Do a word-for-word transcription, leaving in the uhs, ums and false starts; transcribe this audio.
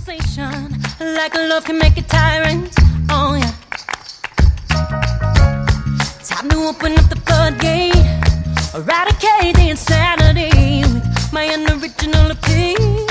sensation, like a love can make a tyrant. Oh yeah. Time to open up the floodgate, eradicate the insanity with my unoriginal appeal.